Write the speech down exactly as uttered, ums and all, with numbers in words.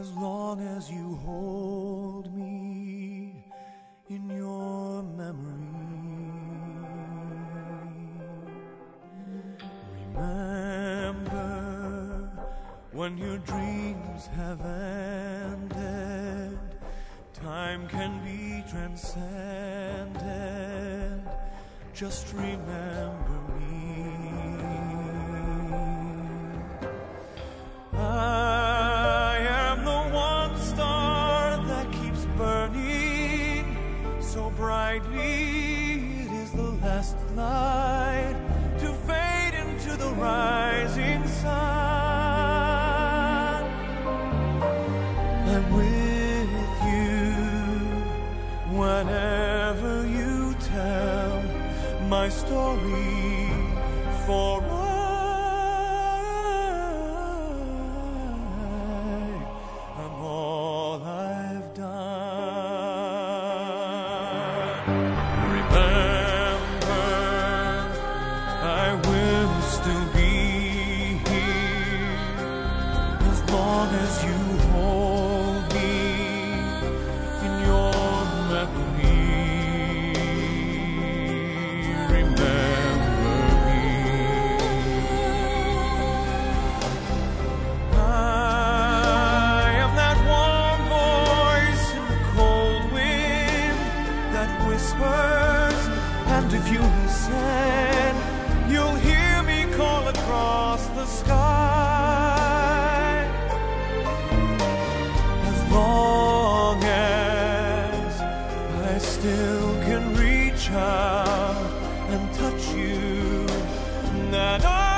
as long as you hold me in your memory. Remember when your dreams have ended, time can be transcended. Just remember me. I am the one star that keeps burning so brightly. It is the last light to fade into the rising sun. I'm with you whenever you tell my story, for I am all I've done. Remember, I will still be here as long as you hold me in your memory. And if you listen, you'll hear me call across the sky. As long as I still can reach out and touch you, that I